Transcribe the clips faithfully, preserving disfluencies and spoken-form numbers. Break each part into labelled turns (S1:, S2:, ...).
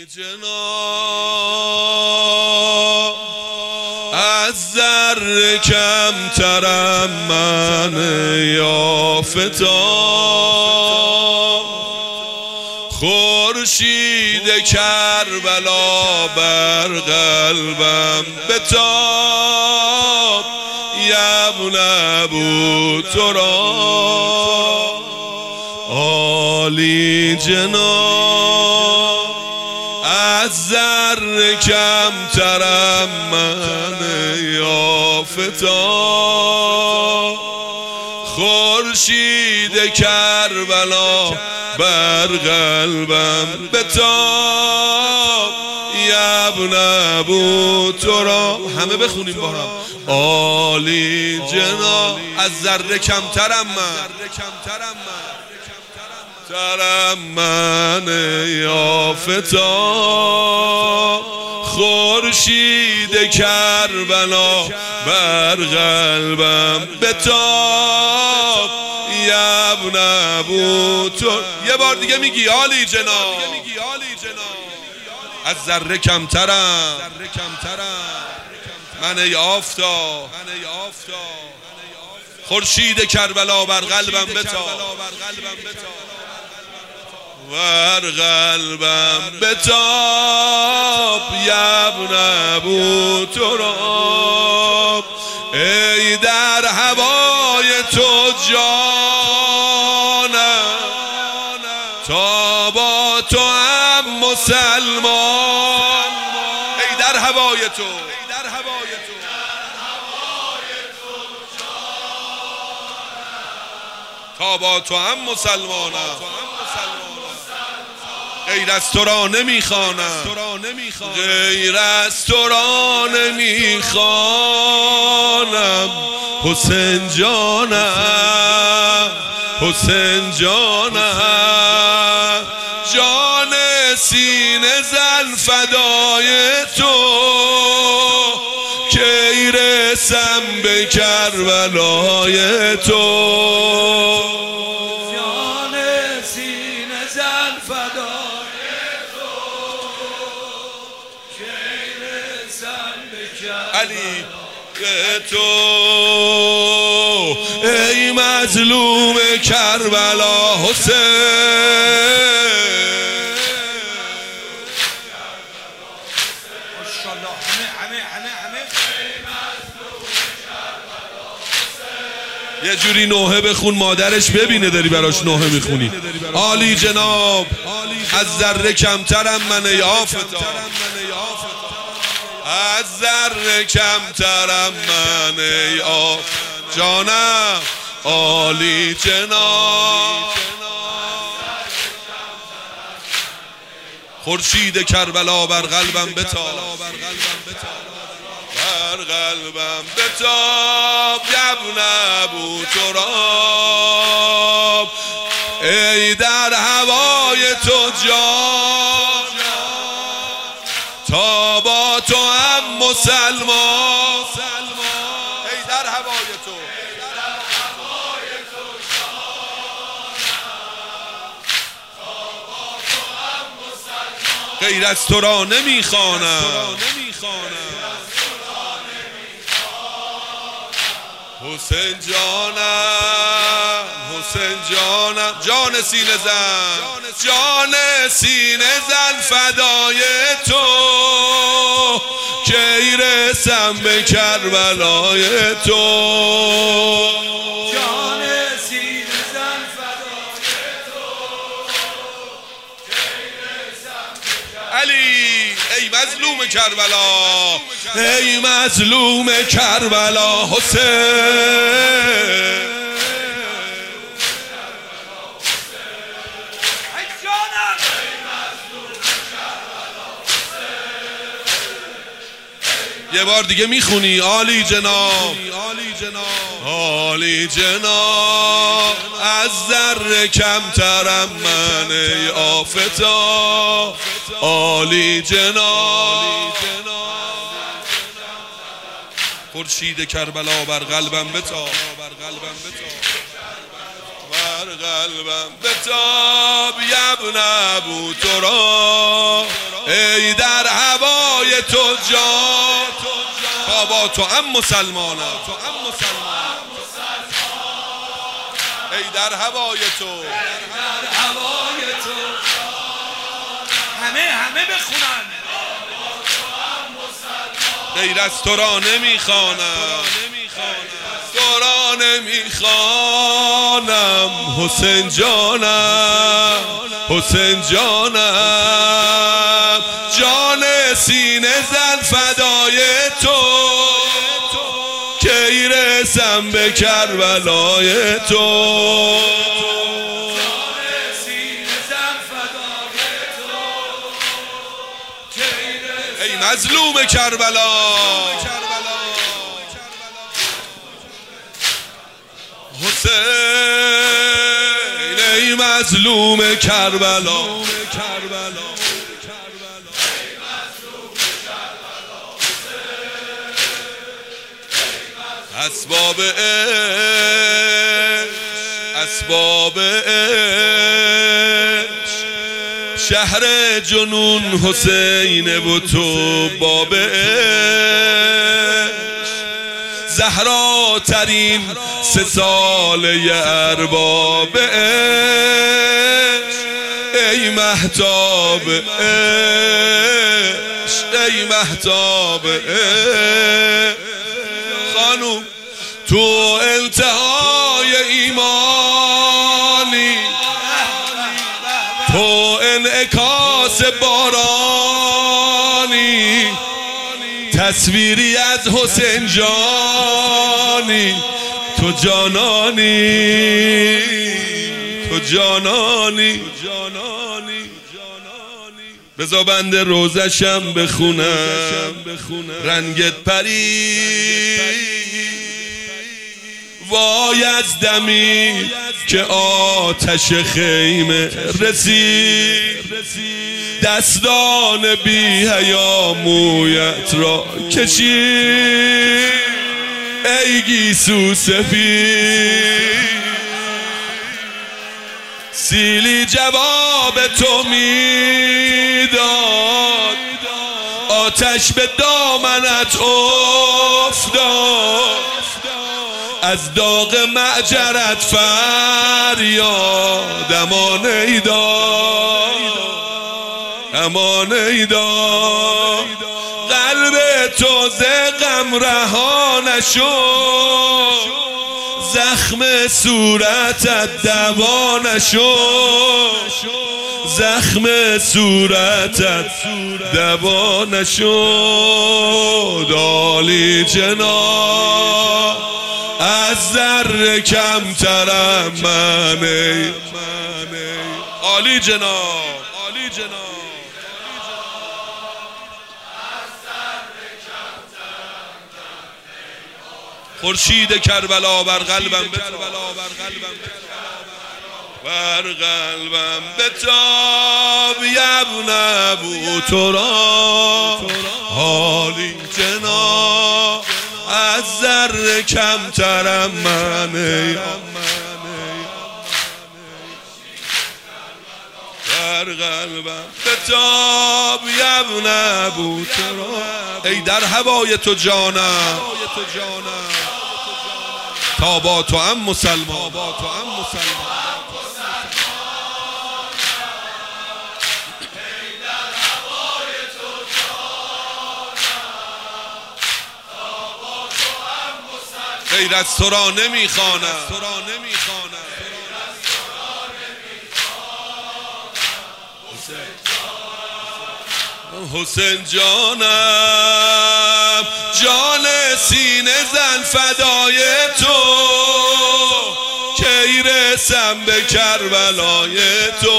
S1: جناب از ذره کمترم من یا فتاب خورشید کربلا بر قلبم بتاب یبن ابو تراب عالی جناب از ذره کمترم من یا فتاب خورشید کربلا بر قلبم بتاب یبن ابو تراب. همه بخونیم با هم. عالی جناب از ذره کمترم من ترم من یا فتاب خورشید کربلا بر قلبم بتاب یبن ابو تراب. یه بار دیگه میگی عالی جناب از ذره کمترم من ای آفتاب خورشید کربلا بر قلبم بتاب بر قلبم بتاب یبن ابو تراب. ای در هوای تو جانم تا با تو هم مسلمان. ای در هوای تو تا با تو هم مسلمانم غیر از تو را نمیخوانم غیر از تو را نمیخوانم حسین جانم حسین جانم جان سینه زن فدای تو کی رسم به کربلای تو علی تو ای مظلوم کربلا حسین یه جوری نوحه بخون مادرش ببینه داری براش نوحه میخونی. عالی جناب از ذره کمترم من یا فتاب از ذره کمترم من یا جانم عالی جناب خورشید کربلا بر قلبم بتاب بر قلبم بتاب یبن ابو تراب. ای در هوای تو جان تا با تو هم مسلمان. ای در هوای تو غیر از تو را نمیخوانم حسین جانم حسین جانم جان سینه زن جان سینه زن فدای تو کی رسم به کربلای تو
S2: جان سینه زن فدای تو کی رسم به
S1: علی ای مظلوم کربلا ای مظلوم کربلا حسین یه بار دیگه میخونی عالی جناب عالی جناب از ذره کمترم من ای آفتاب عالی جناب خورشید کربلا بر قلبم بتاب بر قلبم بتاب یبن ابو تراب. تو جان تا با تو هم مسلمانم ای در هوای تو
S2: همه همه بخونن
S1: غیر از تو را نمیخوانم تو را نمیخوانم حسین جانم حسین جانم جان سینه زن فدای تو کی رسم به کربلای تو ای مظلوم کربلا حسین ای مظلوم کربلا اسباب عشق اسباب عشق شهر جنون حسین و تو باب عشق زهرا ترین سه ساله ارباب عشق ای مهتاب عشق ای مهتاب عشق خانوم تو انتهای ایمانی تو انعکاس بارانی تصویری از حسین جانی تو جانانی تو جانانی بذار بنده روزشم بخونم رنگت پری وای از دمی که آتش خیمه رسید دستان بی حیا مویت را کشید ای گیسو سفید سیلی جواب تو میداد آتش به دامنت افتاد از داغ معجرت فریاد امان ایداد امان ایداد قلب تو ز غم رها نشد زخم صورتت دوا نشد زخم صورتت دوا نشد عالی جناب از ذره کمترم من عالی جناب عالی جناب خورشید کربلا بر قلبم بر قلبم بتاب یبن ابو تراب عالی جناب از ذره کمترم من بر قلبم بتاب یبن ابو تراب ای در هوای تو جانم تا با تو هم مسلمان غیر از تو را نمیخوانم حسین جانم جان سینه زن فدای تو کی رسم به کربلای تو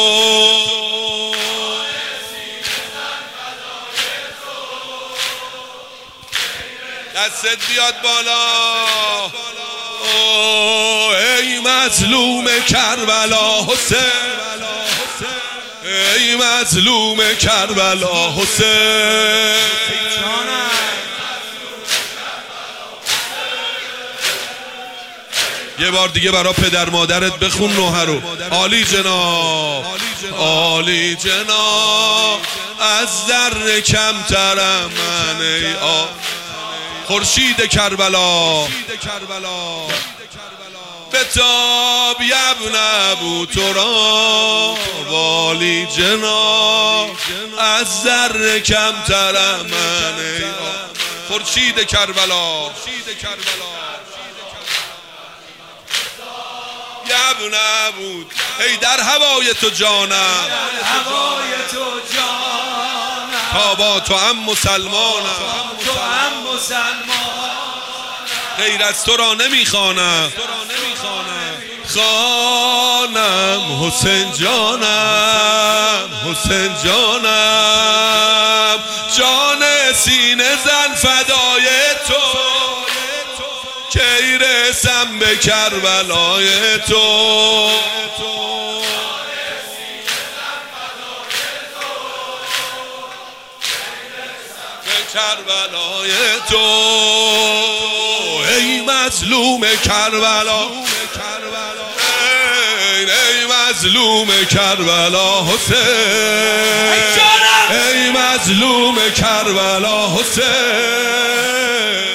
S1: دستت بیاد بالا اوه ای مظلوم کربلا حسین ای مظلوم کربلا حسین یه بار دیگه برا پدر مادرت بخون نوحه رو عالی جناب. عالی جناب از ذره کمترم من ای آ خورشید کربلا بتاب یبن ابو تراب عالی جناب از ذره کمترم من ای آ خورشید کربلا یبن ابو ای در هوای تو جانم
S2: هوای تو جانم
S1: تا با تو هم مسلمانم
S2: تو هم مسلمان
S1: غیر از تو را نمیخوانم خانم حسین جانم حسین جانم جان سینه زن فدای تو کی رسم به کربلای تو کربلای تو ای مظلوم کربلا ای مظلوم کربلا حسین ای مظلوم کربلا حسین